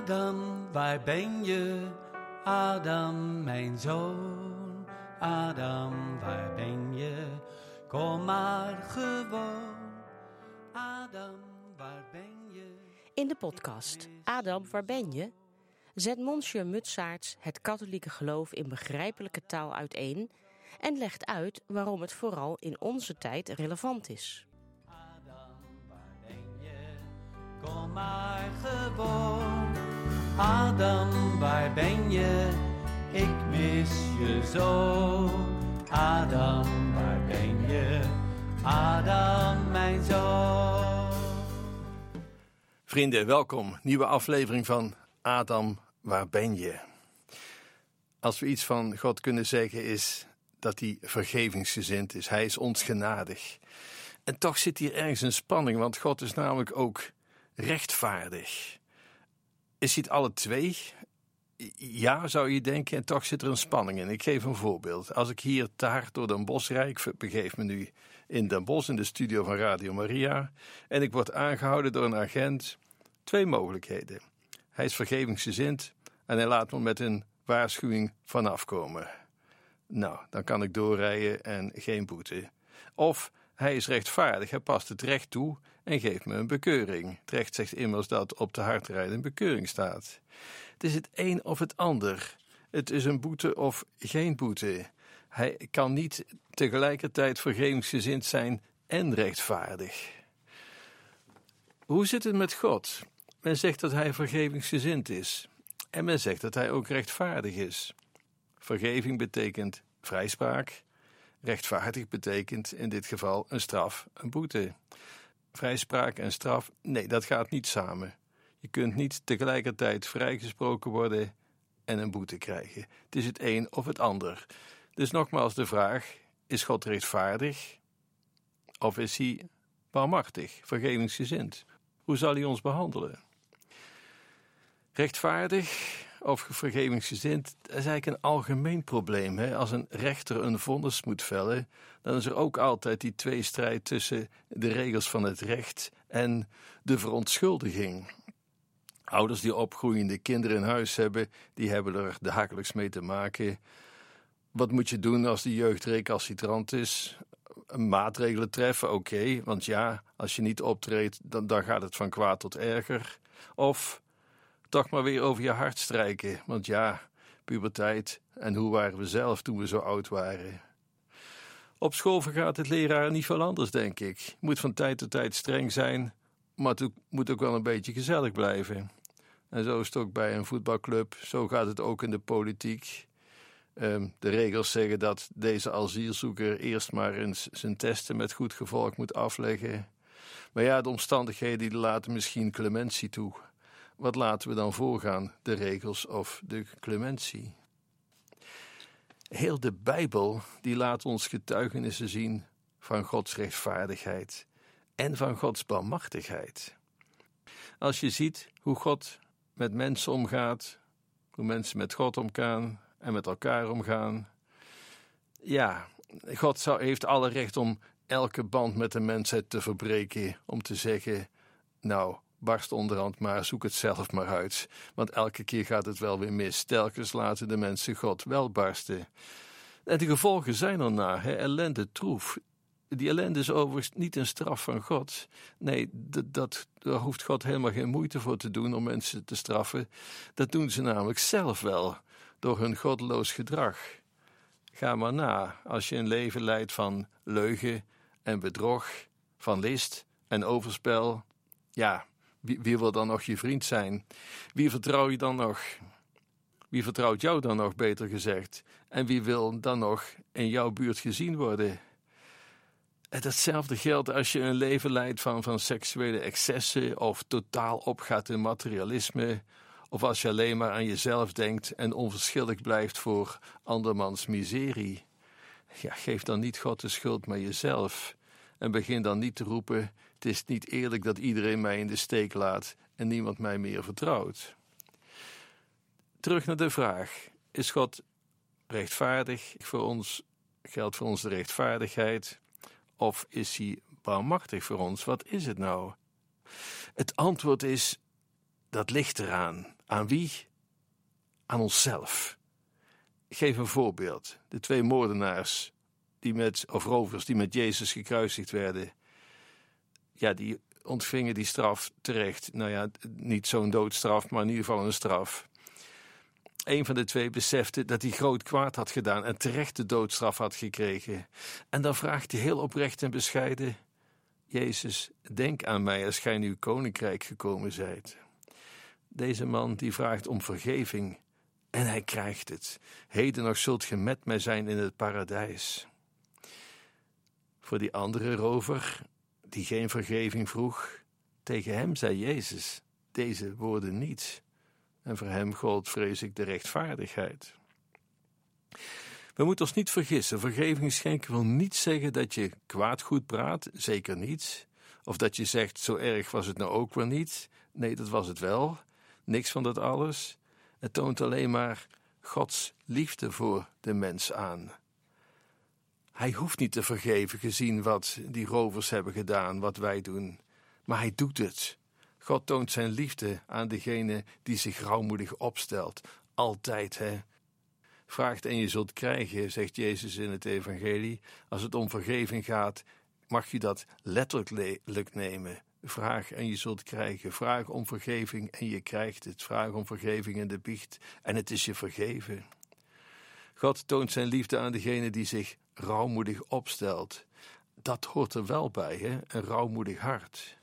Adam, waar ben je? Adam, mijn zoon. Adam, waar ben je? Kom maar gewoon. Adam, waar ben je? In de podcast Adam, waar ben je? Zet Monsieur Mutsaerts het katholieke geloof in begrijpelijke taal uiteen en legt uit waarom het vooral in onze tijd relevant is. Adam, waar ben je? Kom maar gewoon. Adam, waar ben je? Ik mis je zo. Adam, waar ben je? Adam, mijn zoon. Vrienden, welkom. Nieuwe aflevering van Adam, waar ben je? Als we iets van God kunnen zeggen is dat hij vergevingsgezind is. Hij is ons genadig. En toch zit hier ergens een spanning, want God is namelijk ook rechtvaardig. Is hij het alle twee? Ja, zou je denken, en toch zit er een spanning in. Ik geef een voorbeeld. Als ik hier te hard door Den Bosch rijd, ik begeef me nu in Den Bosch in de studio van Radio Maria, en ik word aangehouden door een agent, twee mogelijkheden. Hij is vergevingsgezind en hij laat me met een waarschuwing vanaf komen. Nou, dan kan ik doorrijden en geen boete. Of hij is rechtvaardig, hij past het recht toe en geeft me een bekeuring. Het recht zegt immers dat op de hardrijden een bekeuring staat. Het is het een of het ander. Het is een boete of geen boete. Hij kan niet tegelijkertijd vergevingsgezind zijn en rechtvaardig. Hoe zit het met God? Men zegt dat hij vergevingsgezind is. En men zegt dat hij ook rechtvaardig is. Vergeving betekent vrijspraak. Rechtvaardig betekent in dit geval een straf, een boete. Vrijspraak en straf, nee, dat gaat niet samen. Je kunt niet tegelijkertijd vrijgesproken worden en een boete krijgen. Het is het een of het ander. Dus nogmaals de vraag, is God rechtvaardig? Of is hij barmhartig, vergevingsgezind? Hoe zal hij ons behandelen? Rechtvaardig of vergevingsgezind, dat is eigenlijk een algemeen probleem. Als een rechter een vonnis moet vellen, dan is er ook altijd die tweestrijd tussen de regels van het recht en de verontschuldiging. Ouders die opgroeiende kinderen in huis hebben, die hebben er dagelijks mee te maken. Wat moet je doen als de jeugd recalcitrant is? Maatregelen treffen, oké, want ja, als je niet optreedt, dan gaat het van kwaad tot erger. Of toch maar weer over je hart strijken, want ja, puberteit, en hoe waren we zelf toen we zo oud waren? Op school vergaat het leraar niet veel anders, denk ik. Je moet van tijd tot tijd streng zijn, maar het moet ook wel een beetje gezellig blijven. En zo is het ook bij een voetbalclub, zo gaat het ook in de politiek. De regels zeggen dat deze asielzoeker eerst maar eens zijn testen met goed gevolg moet afleggen. Maar ja, de omstandigheden die laten misschien clementie toe. Wat laten we dan voorgaan, de regels of de clementie? Heel de Bijbel die laat ons getuigenissen zien van Gods rechtvaardigheid en van Gods barmhartigheid. Als je ziet hoe God met mensen omgaat, hoe mensen met God omgaan en met elkaar omgaan. Ja, God heeft alle recht om elke band met de mensheid te verbreken, om te zeggen, nou, barst onderhand maar, zoek het zelf maar uit. Want elke keer gaat het wel weer mis. Telkens laten de mensen God wel barsten. En de gevolgen zijn erna, ellende, troef. Die ellende is overigens niet een straf van God. Nee, daar hoeft God helemaal geen moeite voor te doen om mensen te straffen. Dat doen ze namelijk zelf wel, door hun goddeloos gedrag. Ga maar na, als je een leven leidt van leugen en bedrog, van list en overspel. Ja, wie wil dan nog je vriend zijn? Wie vertrouw je dan nog? Wie vertrouwt jou dan nog, beter gezegd? En wie wil dan nog in jouw buurt gezien worden? En datzelfde geldt als je een leven leidt van seksuele excessen of totaal opgaat in materialisme, of als je alleen maar aan jezelf denkt en onverschillig blijft voor andermans miserie. Ja, geef dan niet God de schuld, maar jezelf. En begin dan niet te roepen, het is niet eerlijk dat iedereen mij in de steek laat en niemand mij meer vertrouwt. Terug naar de vraag, is God rechtvaardig? Geldt voor ons de rechtvaardigheid? Of is hij barmhartig voor ons? Wat is het nou? Het antwoord is, dat ligt eraan. Aan wie? Aan onszelf. Ik geef een voorbeeld. De 2 moordenaars, rovers die met Jezus gekruisigd werden, ja, die ontvingen die straf terecht. Nou ja, niet zo'n doodstraf, maar in ieder geval een straf. Een van de 2 besefte dat hij groot kwaad had gedaan en terecht de doodstraf had gekregen. En dan vraagt hij heel oprecht en bescheiden: Jezus, denk aan mij als gij in uw koninkrijk gekomen zijt. Deze man die vraagt om vergeving en hij krijgt het. Heden nog zult ge met mij zijn in het paradijs. Voor die andere rover, die geen vergeving vroeg, tegen hem zei Jezus deze woorden niet. En voor hem gold, vrees ik, de rechtvaardigheid. We moeten ons niet vergissen. Vergeving schenken wil niet zeggen dat je kwaad goed praat, zeker niet. Of dat je zegt, zo erg was het nou ook weer niet. Nee, dat was het wel. Niks van dat alles. Het toont alleen maar Gods liefde voor de mens aan. Hij hoeft niet te vergeven gezien wat die rovers hebben gedaan, wat wij doen. Maar hij doet het. God toont zijn liefde aan degene die zich rouwmoedig opstelt. Altijd, hè. Vraagt en je zult krijgen, zegt Jezus in het evangelie. Als het om vergeving gaat, mag je dat letterlijk nemen. Vraag en je zult krijgen. Vraag om vergeving en je krijgt het. Vraag om vergeving in de biecht en het is je vergeven. God toont zijn liefde aan degene die zich rouwmoedig opstelt. Dat hoort er wel bij, hè? Een rouwmoedig hart.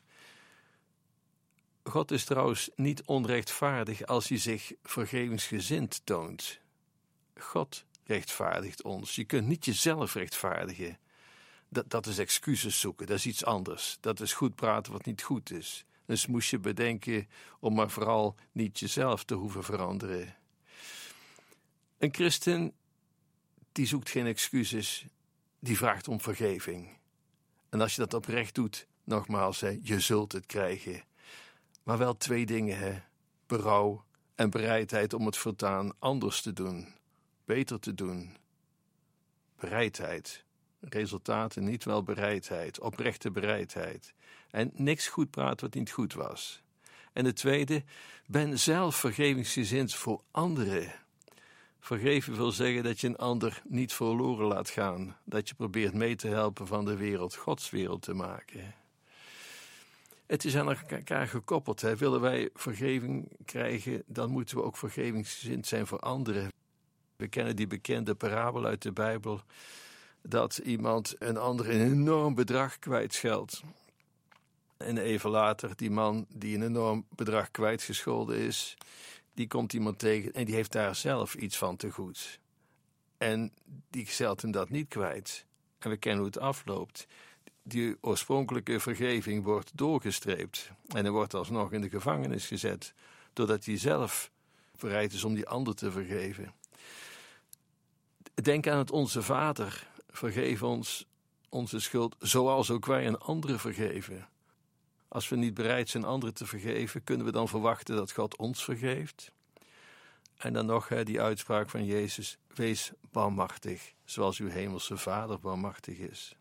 God is trouwens niet onrechtvaardig als hij zich vergevingsgezind toont. God rechtvaardigt ons. Je kunt niet jezelf rechtvaardigen. Dat is excuses zoeken, dat is iets anders. Dat is goed praten wat niet goed is. Een smoesje bedenken om maar vooral niet jezelf te hoeven veranderen. Een christen die zoekt geen excuses, die vraagt om vergeving. En als je dat oprecht doet, nogmaals, hè, je zult het krijgen. Maar wel 2 dingen, hè. Berouw en bereidheid om het voortaan anders te doen. Beter te doen. Bereidheid. Resultaten niet, wel bereidheid. Oprechte bereidheid. En niks goed praten wat niet goed was. En de tweede, ben zelf vergevingsgezind voor anderen. Vergeven wil zeggen dat je een ander niet verloren laat gaan. Dat je probeert mee te helpen van de wereld Gods wereld te maken. Het is aan elkaar gekoppeld. Hè. Willen wij vergeving krijgen, dan moeten we ook vergevingsgezind zijn voor anderen. We kennen die bekende parabel uit de Bijbel, dat iemand een ander een enorm bedrag kwijtscheldt. En even later, die man die een enorm bedrag kwijtgescholden is, die komt iemand tegen en die heeft daar zelf iets van te goed. En die scheldt hem dat niet kwijt. En we kennen hoe het afloopt. Die oorspronkelijke vergeving wordt doorgestreept. En hij wordt alsnog in de gevangenis gezet, doordat hij zelf bereid is om die ander te vergeven. Denk aan het Onze Vader. Vergeef ons onze schuld, zoals ook wij een andere vergeven. Als we niet bereid zijn anderen te vergeven, kunnen we dan verwachten dat God ons vergeeft? En dan nog die uitspraak van Jezus: wees barmhartig, zoals uw hemelse Vader barmhartig is.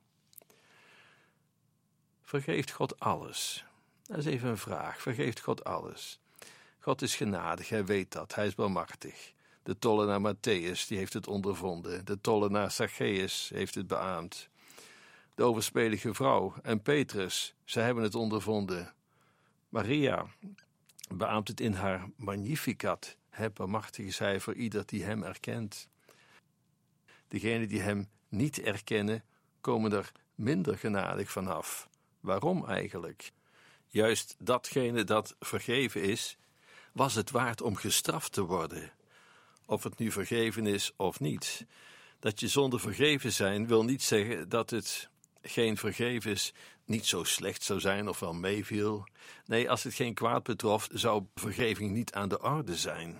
Vergeeft God alles? Dat is even een vraag. Vergeeft God alles? God is genadig, hij weet dat, hij is barmhartig. De tollenaar Matthäus, die heeft het ondervonden. De tollenaar Zacchaeus heeft het beaamd. De overspelige vrouw en Petrus, zij hebben het ondervonden. Maria beaamt het in haar Magnificat. Barmhartig is hij voor ieder die hem erkent. Degenen die hem niet erkennen, komen er minder genadig vanaf. Waarom eigenlijk? Juist datgene dat vergeven is, was het waard om gestraft te worden. Of het nu vergeven is of niet. Dat je zonder vergeven zijn wil niet zeggen dat het geen vergeven is niet zo slecht zou zijn of wel meeviel. Nee, als het geen kwaad betrof, zou vergeving niet aan de orde zijn.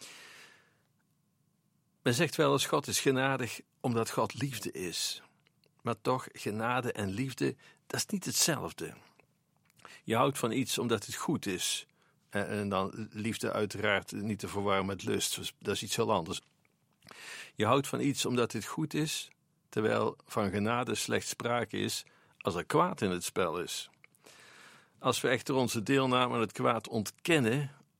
Men zegt wel eens, God is genadig omdat God liefde is. Maar toch, genade en liefde, dat is niet hetzelfde. Je houdt van iets omdat het goed is. En dan liefde uiteraard niet te verwarren met lust. Dat is iets heel anders. Je houdt van iets omdat het goed is, terwijl van genade slechts sprake is als er kwaad in het spel is. Als we echter onze deelname aan het kwaad ontkennen,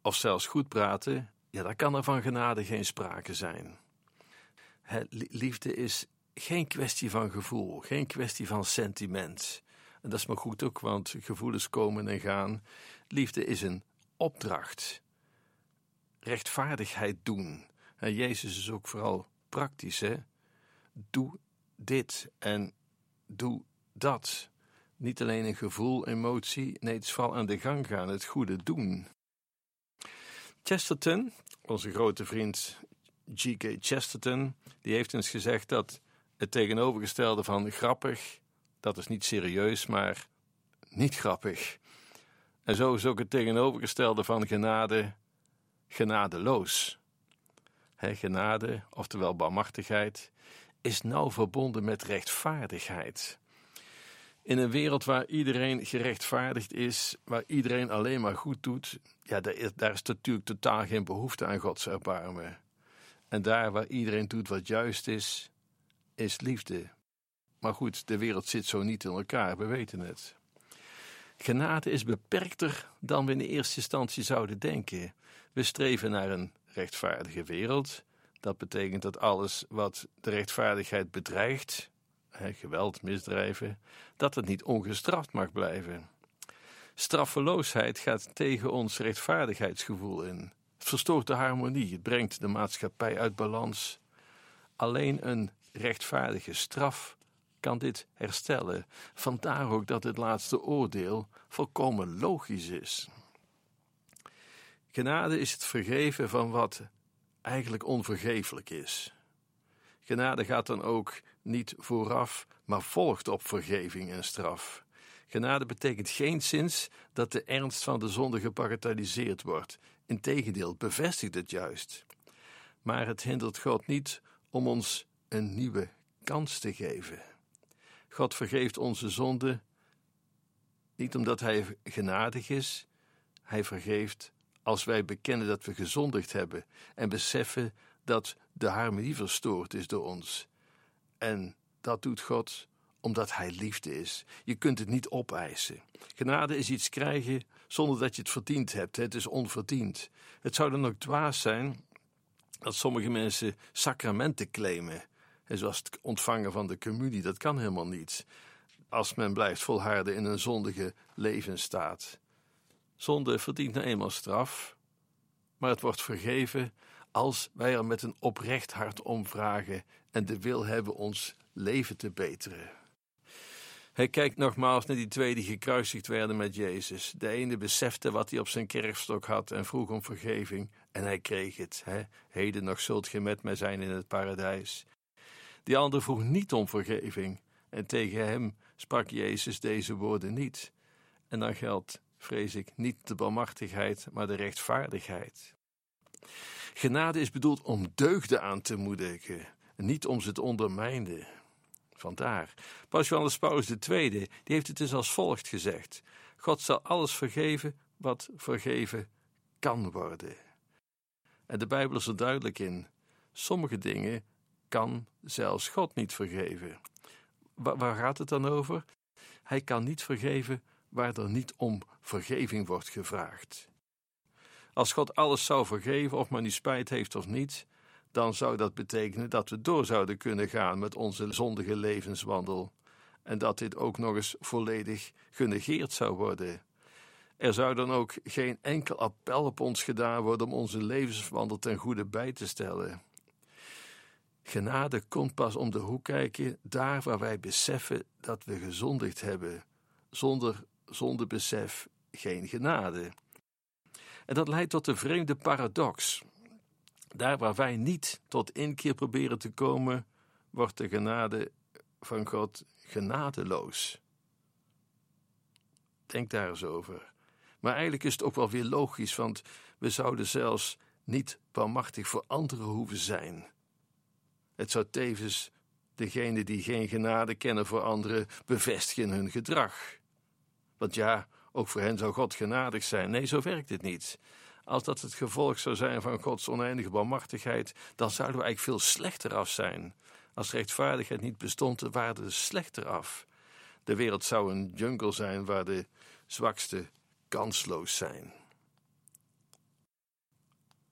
of zelfs goed praten, ja, dan kan er van genade geen sprake zijn. Liefde is geen kwestie van gevoel, geen kwestie van sentiment. En dat is maar goed ook, want gevoelens komen en gaan. Liefde is een opdracht. Rechtvaardigheid doen. En Jezus is ook vooral praktisch, hè? Doe dit en doe dat. Niet alleen een gevoel, emotie, nee, het is vooral aan de gang gaan, het goede doen. Chesterton, onze grote vriend G.K. Chesterton, die heeft eens gezegd dat het tegenovergestelde van grappig, dat is niet serieus, maar niet grappig. En zo is ook het tegenovergestelde van genade, genadeloos. Genade, oftewel barmhartigheid, is nauw verbonden met rechtvaardigheid. In een wereld waar iedereen gerechtvaardigd is, waar iedereen alleen maar goed doet, ja, daar is natuurlijk totaal geen behoefte aan Gods erbarmen. En daar waar iedereen doet wat juist is, is liefde. Maar goed, de wereld zit zo niet in elkaar, we weten het. Genade is beperkter dan we in de eerste instantie zouden denken. We streven naar een rechtvaardige wereld. Dat betekent dat alles wat de rechtvaardigheid bedreigt, geweld, misdrijven, dat het niet ongestraft mag blijven. Straffeloosheid gaat tegen ons rechtvaardigheidsgevoel in. Het verstoort de harmonie, het brengt de maatschappij uit balans. Alleen een rechtvaardige straf kan dit herstellen. Vandaar ook dat het laatste oordeel volkomen logisch is. Genade is het vergeven van wat eigenlijk onvergeeflijk is. Genade gaat dan ook niet vooraf, maar volgt op vergeving en straf. Genade betekent geenszins dat de ernst van de zonde gebagatelliseerd wordt. Integendeel, bevestigt het juist. Maar het hindert God niet om ons een nieuwe kans te geven. God vergeeft onze zonde niet omdat Hij genadig is. Hij vergeeft als wij bekennen dat we gezondigd hebben en beseffen dat de harmonie verstoord is door ons. En dat doet God omdat Hij liefde is. Je kunt het niet opeisen. Genade is iets krijgen zonder dat je het verdiend hebt. Het is onverdiend. Het zou dan ook dwaas zijn dat sommige mensen sacramenten claimen. En zoals het ontvangen van de communie, dat kan helemaal niet. Als men blijft volharden in een zondige levensstaat. Zonde verdient nou eenmaal straf, maar het wordt vergeven als wij er met een oprecht hart om vragen en de wil hebben ons leven te beteren. Hij kijkt nogmaals naar die twee die gekruisigd werden met Jezus. De ene besefte wat hij op zijn kerfstok had en vroeg om vergeving en hij kreeg het. Heden nog zult ge met mij zijn in het paradijs. Die ander vroeg niet om vergeving en tegen hem sprak Jezus deze woorden niet. En dan geldt, vrees ik, niet de barmhartigheid, maar de rechtvaardigheid. Genade is bedoeld om deugden aan te moedigen, niet om ze te ondermijnen. Vandaar. Paus Johannes Paulus II, die heeft het dus als volgt gezegd. God zal alles vergeven wat vergeven kan worden. En de Bijbel is er duidelijk in. Sommige dingen kan zelfs God niet vergeven. Waar gaat het dan over? Hij kan niet vergeven waar er niet om vergeving wordt gevraagd. Als God alles zou vergeven, of men nu spijt heeft of niet, dan zou dat betekenen dat we door zouden kunnen gaan met onze zondige levenswandel en dat dit ook nog eens volledig genegeerd zou worden. Er zou dan ook geen enkel appel op ons gedaan worden om onze levenswandel ten goede bij te stellen. Genade komt pas om de hoek kijken, daar waar wij beseffen dat we gezondigd hebben. Zonder zondebesef geen genade. En dat leidt tot een vreemde paradox. Daar waar wij niet tot inkeer proberen te komen, wordt de genade van God genadeloos. Denk daar eens over. Maar eigenlijk is het ook wel weer logisch, want we zouden zelfs niet barmhartig voor anderen hoeven zijn. Het zou tevens degenen die geen genade kennen voor anderen bevestigen in hun gedrag. Want ja, ook voor hen zou God genadig zijn. Nee, zo werkt het niet. Als dat het gevolg zou zijn van Gods oneindige barmhartigheid, dan zouden we eigenlijk veel slechter af zijn. Als rechtvaardigheid niet bestond, dan waren we slechter af. De wereld zou een jungle zijn waar de zwakste kansloos zijn.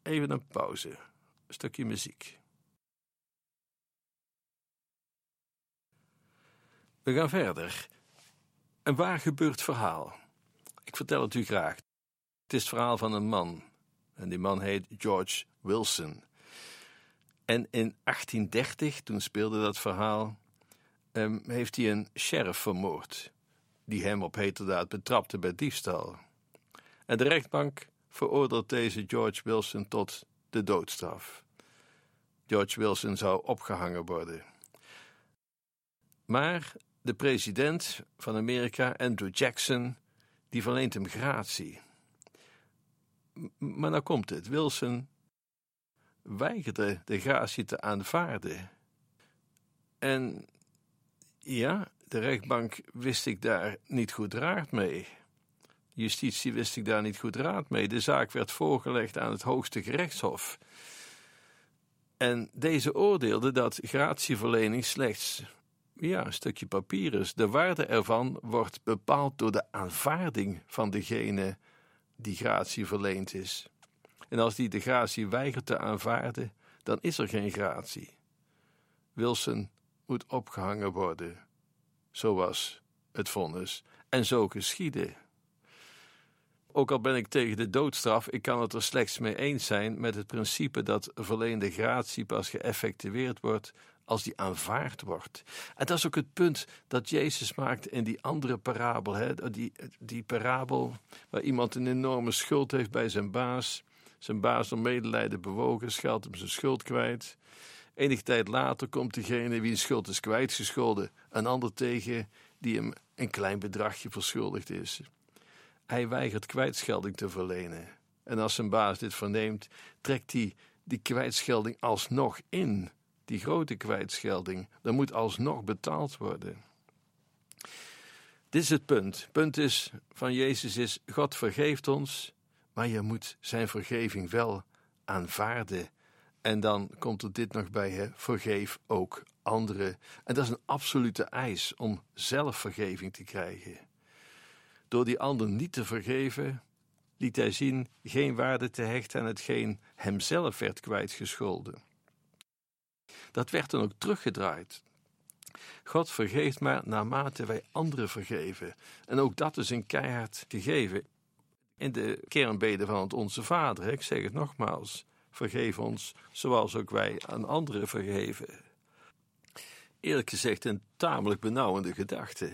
even een pauze. Een stukje muziek. We gaan verder. Een waar gebeurd verhaal. Ik vertel het u graag. Het is het verhaal van een man. En die man heet George Wilson. En in 1830, toen speelde dat verhaal, heeft hij een sheriff vermoord, die hem op heterdaad betrapte bij diefstal. En de rechtbank veroordeelt deze George Wilson tot de doodstraf. George Wilson zou opgehangen worden. Maar de president van Amerika, Andrew Jackson, die verleent hem gratie. Maar nou komt het. Wilson weigerde de gratie te aanvaarden. En ja, de rechtbank wist ik daar niet goed raad mee. Justitie wist ik daar niet goed raad mee. De zaak werd voorgelegd aan het Hoogste Gerechtshof. En deze oordeelde dat gratieverlening slechts een stukje papier is. De waarde ervan wordt bepaald door de aanvaarding van degene die gratie verleend is. En als die de gratie weigert te aanvaarden, dan is er geen gratie. Wilson moet opgehangen worden. Zo was het vonnis. En zo geschiedde. Ook al ben ik tegen de doodstraf, ik kan het er slechts mee eens zijn met het principe dat verleende gratie pas geëffectueerd wordt als die aanvaard wordt. En dat is ook het punt dat Jezus maakt in die andere parabel. Die parabel waar iemand een enorme schuld heeft bij zijn baas. Zijn baas door medelijden bewogen, scheldt hem zijn schuld kwijt. Enige tijd later komt degene wie een schuld is kwijtgescholden een ander tegen die hem een klein bedragje verschuldigd is. Hij weigert kwijtschelding te verlenen. En als zijn baas dit verneemt, trekt hij die kwijtschelding alsnog in. Die grote kwijtschelding, dat moet alsnog betaald worden. Dit is het punt. Het punt is van Jezus is, God vergeeft ons, maar je moet zijn vergeving wel aanvaarden. En dan komt er dit nog bij, vergeef ook anderen. En dat is een absolute eis om zelf vergeving te krijgen. Door die ander niet te vergeven, liet hij zien geen waarde te hechten aan hetgeen hemzelf werd kwijtgescholden. Dat werd dan ook teruggedraaid. God vergeeft maar naarmate wij anderen vergeven. En ook dat is een keihard gegeven. In de kernbede van het Onze Vader, ik zeg het nogmaals, vergeef ons zoals ook wij aan anderen vergeven. Eerlijk gezegd een tamelijk benauwende gedachte.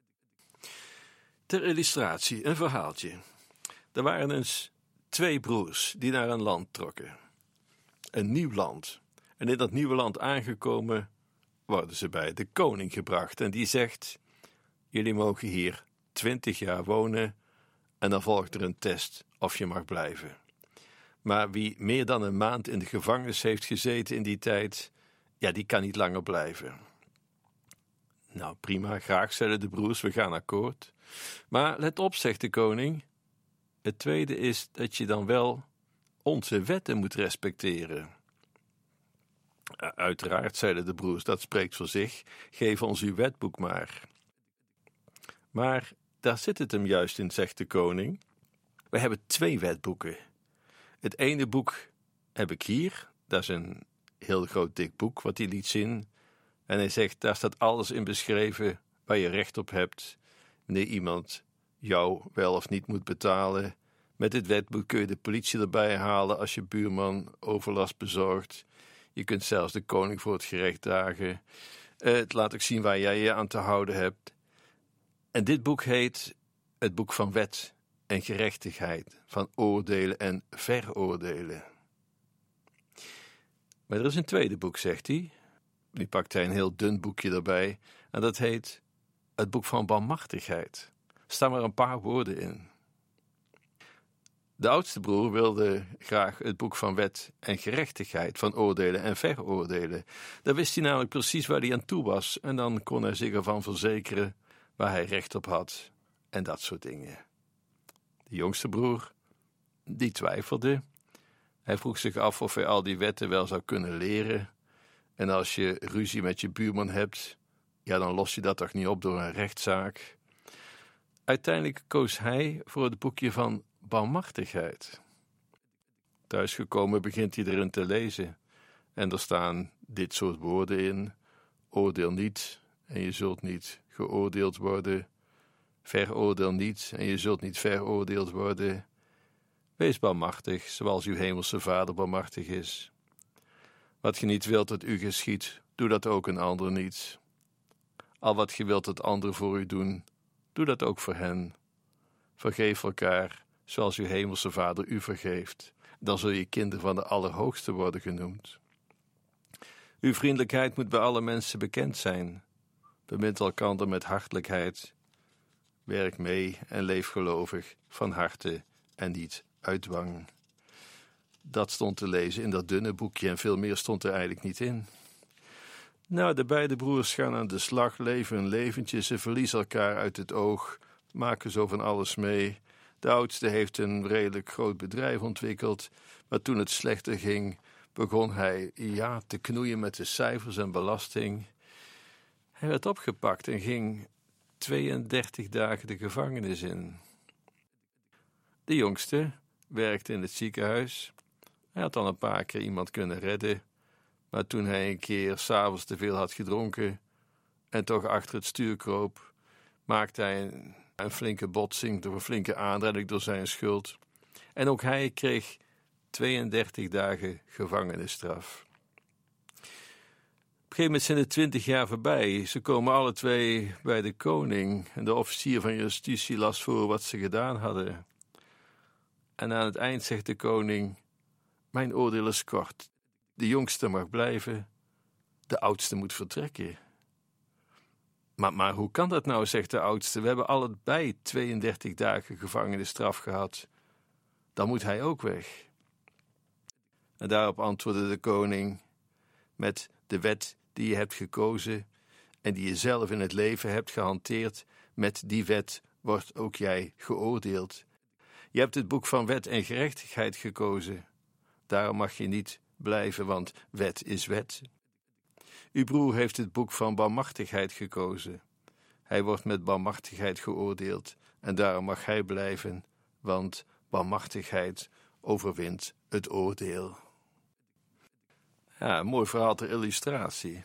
Ter illustratie, een verhaaltje. Er waren eens 2 broers die naar een land trokken. Een nieuw land. En in dat nieuwe land aangekomen worden ze bij de koning gebracht. En die zegt, jullie mogen hier 20 jaar wonen en dan volgt er een test of je mag blijven. Maar wie meer dan een maand in de gevangenis heeft gezeten in die tijd, die kan niet langer blijven. Nou, prima, graag, zeiden de broers, we gaan akkoord. Maar let op, zegt de koning, het tweede is dat je dan wel onze wetten moet respecteren. Uiteraard, zeiden de broers, dat spreekt voor zich, geef ons uw wetboek maar. Maar daar zit het hem juist in, zegt de koning. We hebben 2 wetboeken. Het ene boek heb ik hier, dat is een heel groot dik boek wat hij liet zien. En hij zegt, daar staat alles in beschreven waar je recht op hebt. Wanneer iemand jou wel of niet moet betalen. Met dit wetboek kun je de politie erbij halen als je buurman overlast bezorgt. Je kunt zelfs de koning voor het gerecht dragen. Het laat ook zien waar jij je aan te houden hebt. En dit boek heet het boek van wet en gerechtigheid, van oordelen en veroordelen. Maar er is een tweede boek, zegt hij. Nu pakt hij een heel dun boekje erbij. En dat heet het boek van barmhartigheid. Er staan maar een paar woorden in. De oudste broer wilde graag het boek van wet en gerechtigheid, van oordelen en veroordelen. Daar wist hij namelijk precies waar hij aan toe was. En dan kon hij zich ervan verzekeren waar hij recht op had. En dat soort dingen. De jongste broer, die twijfelde. Hij vroeg zich af of hij al die wetten wel zou kunnen leren. En als je ruzie met je buurman hebt, dan los je dat toch niet op door een rechtszaak. Uiteindelijk koos hij voor het boekje van barmhartigheid. Thuisgekomen begint hij erin te lezen. En er staan dit soort woorden in. Oordeel niet en je zult niet geoordeeld worden. Veroordeel niet en je zult niet veroordeeld worden. Wees barmhartig, zoals uw hemelse Vader barmhartig is. Wat je niet wilt dat u geschiedt, doe dat ook een ander niet. Al wat je wilt dat anderen voor u doen, doe dat ook voor hen. Vergeef elkaar, zoals uw hemelse Vader u vergeeft. Dan zul je kinderen van de Allerhoogste worden genoemd. Uw vriendelijkheid moet bij alle mensen bekend zijn. Bemint elkander met hartelijkheid. Werk mee en leef gelovig, van harte en niet uit dwang. Dat stond te lezen in dat dunne boekje en veel meer stond er eigenlijk niet in. Nou, de beide broers gaan aan de slag, leven een leventje. Ze verliezen elkaar uit het oog, maken zo van alles mee. De oudste heeft een redelijk groot bedrijf ontwikkeld, maar toen het slechter ging, begon hij te knoeien met de cijfers en belasting. Hij werd opgepakt en ging 32 dagen de gevangenis in. De jongste werkte in het ziekenhuis. Hij had al een paar keer iemand kunnen redden, maar toen hij een keer 's avonds te veel had gedronken en toch achter het stuur kroop, maakte hij een flinke botsing door een flinke aanrijding door zijn schuld. En ook hij kreeg 32 dagen gevangenisstraf. Op een gegeven moment zijn de 20 jaar voorbij. Ze komen alle twee bij de koning en de officier van justitie las voor wat ze gedaan hadden. En aan het eind zegt de koning: mijn oordeel is kort. De jongste mag blijven, de oudste moet vertrekken. Maar hoe kan dat nou, zegt de oudste. We hebben allebei 32 dagen gevangenisstraf gehad. Dan moet hij ook weg. En daarop antwoordde de koning: met de wet die je hebt gekozen en die je zelf in het leven hebt gehanteerd, met die wet wordt ook jij geoordeeld. Je hebt het boek van wet en gerechtigheid gekozen. Daarom mag je niet blijven, want wet is wet. Uw broer heeft het boek van barmhartigheid gekozen. Hij wordt met barmhartigheid geoordeeld en daarom mag hij blijven, want barmhartigheid overwint het oordeel. Ja, een mooi verhaal ter illustratie.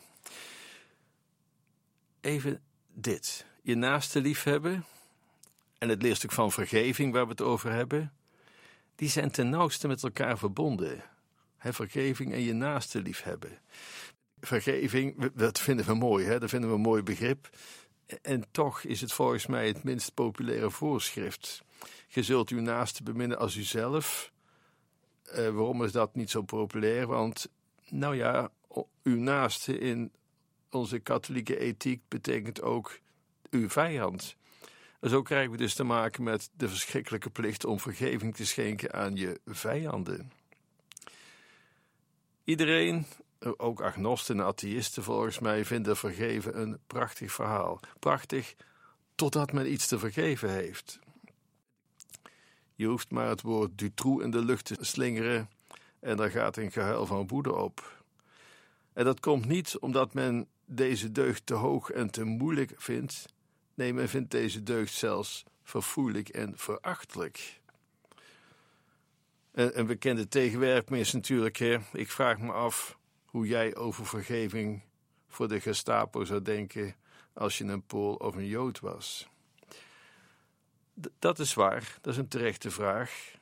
Even dit. Je naaste liefhebben en het leerstuk van vergeving waar we het over hebben, die zijn ten nauwste met elkaar verbonden. Vergeving en je naaste liefhebben. Vergeving, dat vinden we mooi, dat vinden we een mooi begrip. En toch is het volgens mij het minst populaire voorschrift. Je zult uw naaste beminnen als uzelf. Waarom is dat niet zo populair? Want, uw naaste in onze katholieke ethiek betekent ook uw vijand. En zo krijgen we dus te maken met de verschrikkelijke plicht om vergeving te schenken aan je vijanden. Iedereen, ook agnosten en atheïsten volgens mij, vinden vergeven een prachtig verhaal. Prachtig, totdat men iets te vergeven heeft. Je hoeft maar het woord Dutroux in de lucht te slingeren en daar gaat een gehuil van woede op. En dat komt niet omdat men deze deugd te hoog en te moeilijk vindt. Nee, men vindt deze deugd zelfs verfoeilijk en verachtelijk. Een bekende tegenwerping is natuurlijk, ik vraag me af hoe jij over vergeving voor de Gestapo zou denken als je een Pool of een Jood was. Dat is waar, dat is een terechte vraag.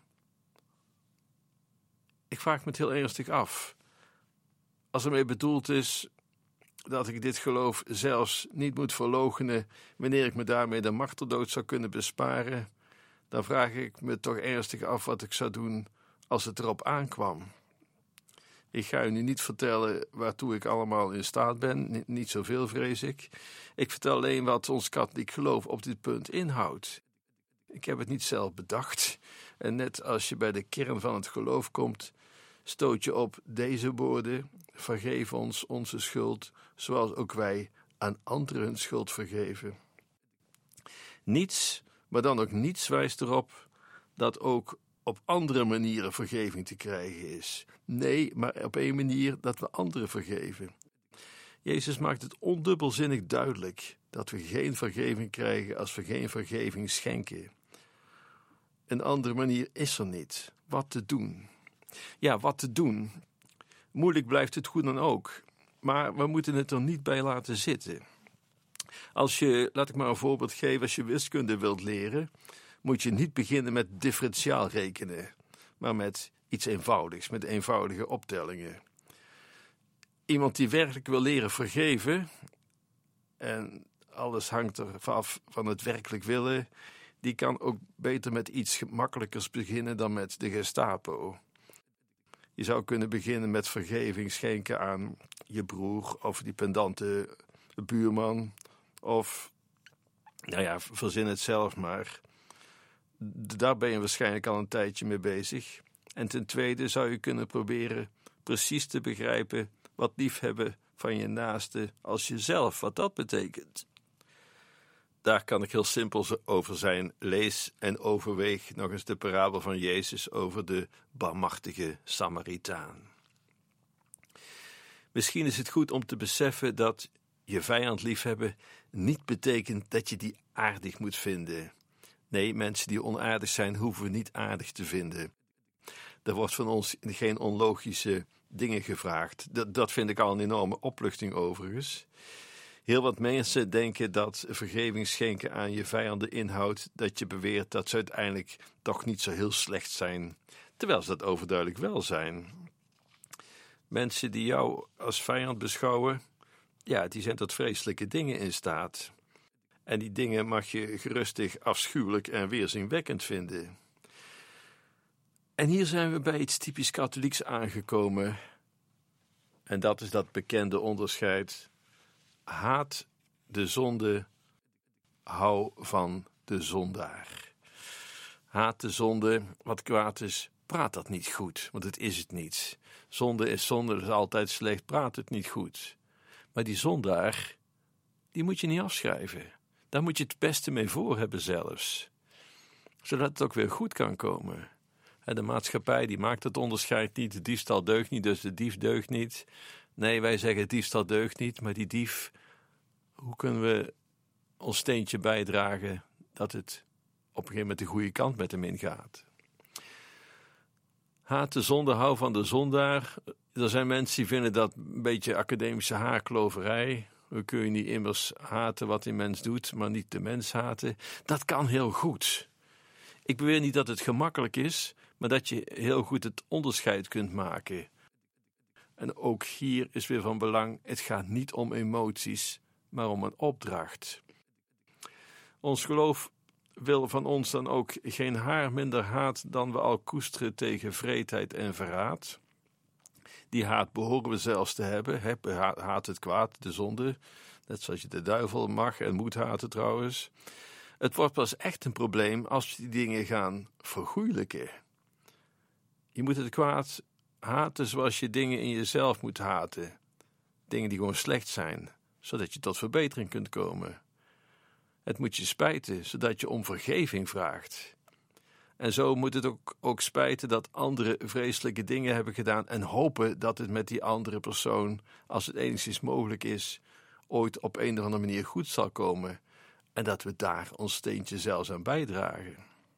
Ik vraag me het heel ernstig af. Als ermee bedoeld is dat ik dit geloof zelfs niet moet verloochenen wanneer ik me daarmee de marteldood zou kunnen besparen, dan vraag ik me toch ernstig af wat ik zou doen als het erop aankwam. Ik ga u nu niet vertellen waartoe ik allemaal in staat ben, niet zoveel vrees ik. Ik vertel alleen wat ons katholiek geloof op dit punt inhoudt. Ik heb het niet zelf bedacht. En net als je bij de kern van het geloof komt, stoot je op deze woorden: vergeef ons onze schuld, zoals ook wij aan anderen hun schuld vergeven. Niets, maar dan ook niets wijst erop dat ook op andere manieren vergeving te krijgen is. Nee, maar op één manier dat we anderen vergeven. Jezus maakt het ondubbelzinnig duidelijk dat we geen vergeving krijgen als we geen vergeving schenken. Een andere manier is er niet. Wat te doen? Ja, wat te doen? Moeilijk blijft het goed dan ook. Maar we moeten het er niet bij laten zitten. Als je, laat ik maar een voorbeeld geven, als je wiskunde wilt leren, moet je niet beginnen met differentiaal rekenen, maar met iets eenvoudigs, met eenvoudige optellingen. Iemand die werkelijk wil leren vergeven, en alles hangt er af van het werkelijk willen, die kan ook beter met iets gemakkelijkers beginnen dan met de Gestapo. Je zou kunnen beginnen met vergeving schenken aan je broer of die pendante buurman. Of, verzin het zelf maar. Daar ben je waarschijnlijk al een tijdje mee bezig. En ten tweede zou je kunnen proberen precies te begrijpen wat liefhebben van je naaste als jezelf, wat dat betekent. Daar kan ik heel simpel over zijn. Lees en overweeg nog eens de parabel van Jezus over de barmhartige Samaritaan. Misschien is het goed om te beseffen dat je vijand liefhebben niet betekent dat je die aardig moet vinden. Nee, mensen die onaardig zijn, hoeven we niet aardig te vinden. Er wordt van ons geen onlogische dingen gevraagd. Dat vind ik al een enorme opluchting overigens. Heel wat mensen denken dat vergeving schenken aan je vijanden inhoudt dat je beweert dat ze uiteindelijk toch niet zo heel slecht zijn, terwijl ze dat overduidelijk wel zijn. Mensen die jou als vijand beschouwen, ja, die zijn tot vreselijke dingen in staat. En die dingen mag je gerustig afschuwelijk en weerzinwekkend vinden. En hier zijn we bij iets typisch katholieks aangekomen. En dat is dat bekende onderscheid. Haat de zonde, hou van de zondaar. Haat de zonde, wat kwaad is, praat dat niet goed, want het is het niet. Zonde is zonde, dat is altijd slecht, praat het niet goed. Maar die zondaar, die moet je niet afschrijven. Daar moet je het beste mee voor hebben zelfs. Zodat het ook weer goed kan komen. En de maatschappij die maakt het onderscheid niet. De diefstal deugt niet, dus de dief deugt niet. Nee, wij zeggen diefstal deugt niet, maar die dief, hoe kunnen we ons steentje bijdragen dat het op een gegeven moment de goede kant met hem ingaat? Haat de zonde, hou van de zondaar. Er zijn mensen die vinden dat een beetje academische haarkloverij. We kunnen niet immers haten wat die mens doet, maar niet de mens haten. Dat kan heel goed. Ik beweer niet dat het gemakkelijk is, maar dat je heel goed het onderscheid kunt maken. En ook hier is weer van belang, het gaat niet om emoties, maar om een opdracht. Ons geloof wil van ons dan ook geen haar minder haat dan we al koesteren tegen wreedheid en verraad. Die haat behoren we zelfs te hebben. Haat het kwaad, de zonde. Net zoals je de duivel mag en moet haten trouwens. Het wordt pas echt een probleem als we die dingen gaan vergoeilijken. Je moet het kwaad haten zoals je dingen in jezelf moet haten. Dingen die gewoon slecht zijn, zodat je tot verbetering kunt komen. Het moet je spijten, zodat je om vergeving vraagt. En zo moet het ook spijten dat anderen vreselijke dingen hebben gedaan en hopen dat het met die andere persoon, als het enigszins mogelijk is, ooit op een of andere manier goed zal komen en dat we daar ons steentje zelfs aan bijdragen.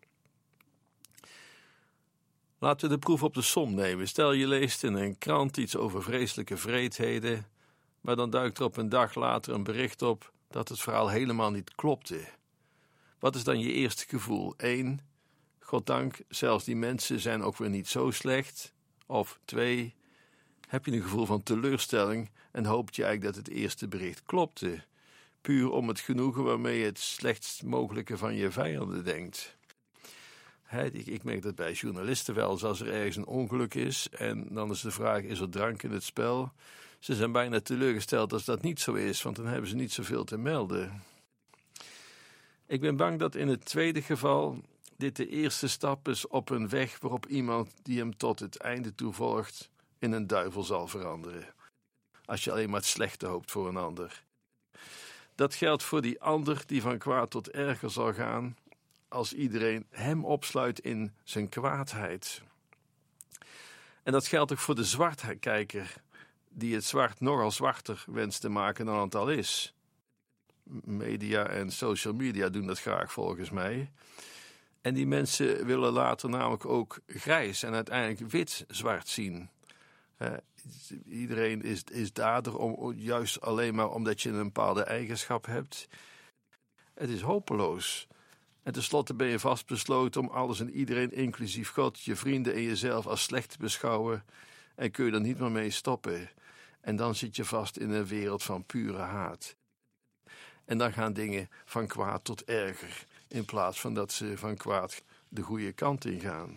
Laten we de proef op de som nemen. Stel je leest in een krant iets over vreselijke wreedheden, maar dan duikt er op een dag later een bericht op dat het verhaal helemaal niet klopte. Wat is dan je eerste gevoel? 1. Goddank, zelfs die mensen zijn ook weer niet zo slecht. Of 2. Heb je een gevoel van teleurstelling en hoopt je eigenlijk dat het eerste bericht klopte. Puur om het genoegen waarmee je het slechtst mogelijke van je vijanden denkt. Ik merk dat bij journalisten wel eens als er ergens een ongeluk is en dan is de vraag, is er drank in het spel? Ze zijn bijna teleurgesteld als dat niet zo is, want dan hebben ze niet zoveel te melden. Ik ben bang dat in het tweede geval dit de eerste stap is op een weg waarop iemand die hem tot het einde toe volgt in een duivel zal veranderen. Als je alleen maar het slechte hoopt voor een ander. Dat geldt voor die ander die van kwaad tot erger zal gaan als iedereen hem opsluit in zijn kwaadheid. En dat geldt ook voor de zwartkijker die het zwart nogal zwarter wenst te maken dan het al is. Media en social media doen dat graag volgens mij. En die mensen willen later namelijk ook grijs en uiteindelijk wit-zwart zien. Iedereen is dader juist alleen maar omdat je een bepaalde eigenschap hebt. Het is hopeloos. En tenslotte ben je vastbesloten om alles en iedereen, inclusief God, je vrienden en jezelf, als slecht te beschouwen. En kun je er niet meer mee stoppen. En dan zit je vast in een wereld van pure haat. En dan gaan dingen van kwaad tot erger, in plaats van dat ze van kwaad de goede kant ingaan.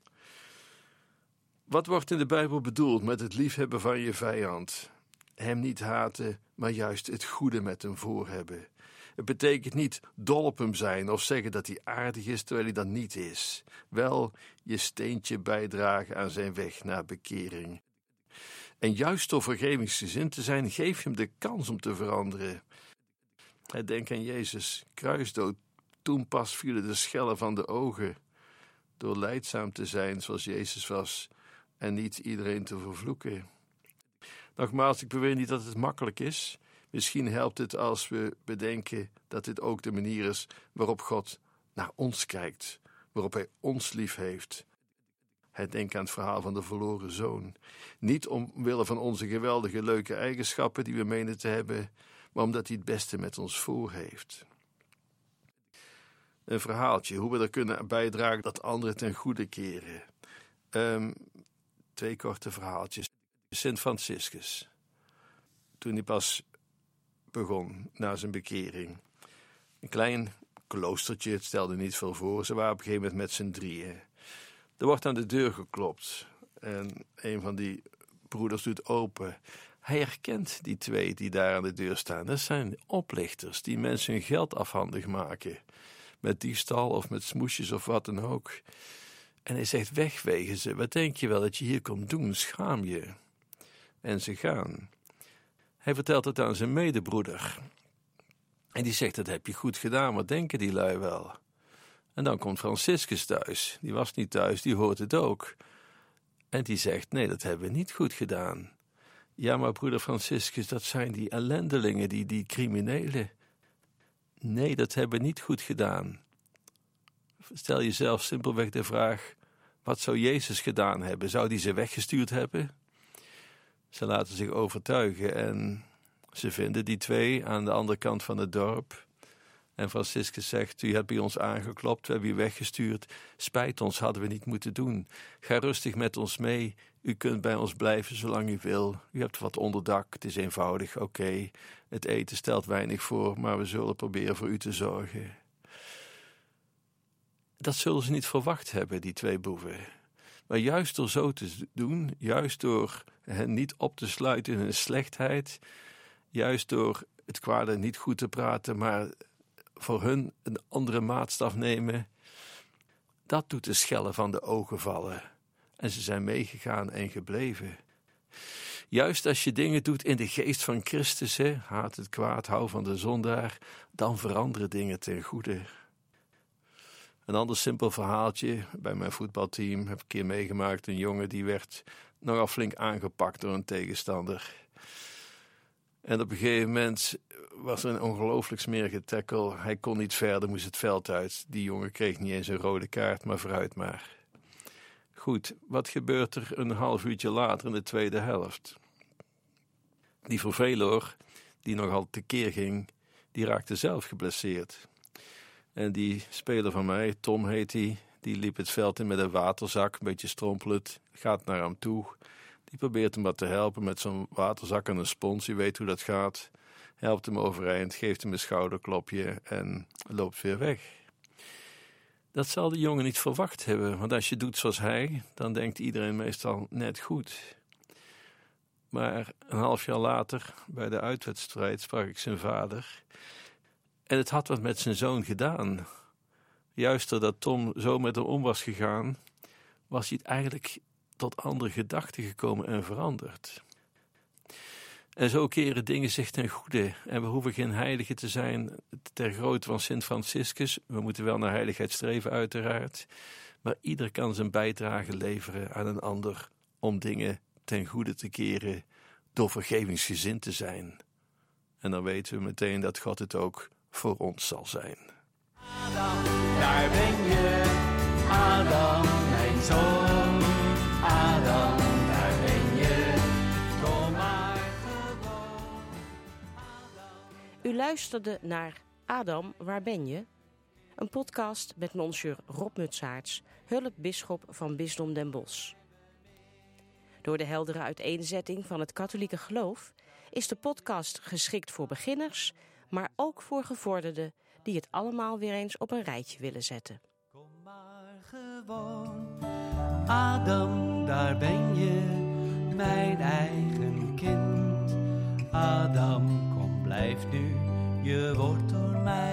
Wat wordt in de Bijbel bedoeld met het liefhebben van je vijand? Hem niet haten, maar juist het goede met hem voor hebben. Het betekent niet dol op hem zijn of zeggen dat hij aardig is terwijl hij dat niet is. Wel je steentje bijdragen aan zijn weg naar bekering. En juist door vergevingsgezind te zijn, geef je hem de kans om te veranderen. Denk aan Jezus, kruisdood. Toen pas vielen de schellen van de ogen. Door lijdzaam te zijn zoals Jezus was en niet iedereen te vervloeken. Nogmaals, ik beweer niet dat het makkelijk is. Misschien helpt het als we bedenken dat dit ook de manier is waarop God naar ons kijkt, waarop hij ons lief heeft. Denk aan het verhaal van de verloren zoon. Niet omwille van onze geweldige leuke eigenschappen die we menen te hebben, maar omdat hij het beste met ons voor heeft. Een verhaaltje, hoe we er kunnen bijdragen dat anderen ten goede keren. 2 korte verhaaltjes. Sint Franciscus. Toen hij pas begon na zijn bekering. Een klein kloostertje, het stelde niet veel voor. Ze waren op een gegeven moment met z'n 3. Er wordt aan de deur geklopt. En een van die broeders doet open. Hij herkent die 2 die daar aan de deur staan. Dat zijn oplichters die mensen hun geld afhandig maken. Met diefstal of met smoesjes of wat dan ook. En hij zegt, wegwegen ze. Wat denk je wel dat je hier komt doen? Schaam je. En ze gaan. Hij vertelt het aan zijn medebroeder. En die zegt, dat heb je goed gedaan. Wat denken die lui wel? En dan komt Franciscus thuis. Die was niet thuis, die hoort het ook. En die zegt, nee, dat hebben we niet goed gedaan. Ja, maar broeder Franciscus, dat zijn die ellendelingen, die criminelen. Nee, dat hebben we niet goed gedaan. Stel jezelf simpelweg de vraag, wat zou Jezus gedaan hebben? Zou hij ze weggestuurd hebben? Ze laten zich overtuigen en ze vinden die 2 aan de andere kant van het dorp. En Franciscus zegt, u hebt bij ons aangeklopt, we hebben u weggestuurd. Spijt ons, hadden we niet moeten doen. Ga rustig met ons mee, u kunt bij ons blijven zolang u wil. U hebt wat onderdak, het is eenvoudig, oké. Het eten stelt weinig voor, maar we zullen proberen voor u te zorgen. Dat zullen ze niet verwacht hebben, die 2 boeven. Maar juist door zo te doen, juist door hen niet op te sluiten in hun slechtheid, juist door het kwade niet goed te praten, maar voor hun een andere maatstaf nemen, dat doet de schellen van de ogen vallen. En ze zijn meegegaan en gebleven. Juist als je dingen doet in de geest van Christus, haat het kwaad, hou van de zondaar, dan veranderen dingen ten goede. Een ander simpel verhaaltje, bij mijn voetbalteam heb ik een keer meegemaakt, een jongen die werd nogal flink aangepakt door een tegenstander. En op een gegeven moment was er een ongelooflijk smerige tackle. Hij kon niet verder, moest het veld uit. Die jongen kreeg niet eens een rode kaart, maar vooruit maar. Goed, wat gebeurt er een half uurtje later in de tweede helft? Die verveler, die nogal tekeer ging, die raakte zelf geblesseerd. En die speler van mij, Tom heet hij, die liep het veld in met een waterzak, een beetje strompelend, gaat naar hem toe. Die probeert hem wat te helpen met zo'n waterzak en een spons, je weet hoe dat gaat. Helpt hem overeind, geeft hem een schouderklopje en loopt weer weg. Dat zal de jongen niet verwacht hebben, want als je doet zoals hij, dan denkt iedereen meestal net goed. Maar een half jaar later, bij de uitwedstrijd, sprak ik zijn vader. En het had wat met zijn zoon gedaan. Juist doordat Tom zo met hem om was gegaan, was hij eigenlijk tot andere gedachten gekomen en veranderd. En zo keren dingen zich ten goede. En we hoeven geen heilige te zijn ter grootte van Sint Franciscus. We moeten wel naar heiligheid streven uiteraard. Maar ieder kan zijn bijdrage leveren aan een ander om dingen ten goede te keren door vergevingsgezind te zijn. En dan weten we meteen dat God het ook voor ons zal zijn. Adam, daar ben je. U luisterde naar Adam, waar ben je? Een podcast met monsieur Rob Mutsaerts, hulpbisschop van Bisdom Den Bosch. Door de heldere uiteenzetting van het katholieke geloof is de podcast geschikt voor beginners, maar ook voor gevorderden die het allemaal weer eens op een rijtje willen zetten. Kom maar gewoon, Adam, daar ben je, mijn eigen kind. Adam, kom, blijf nu, je wordt door mij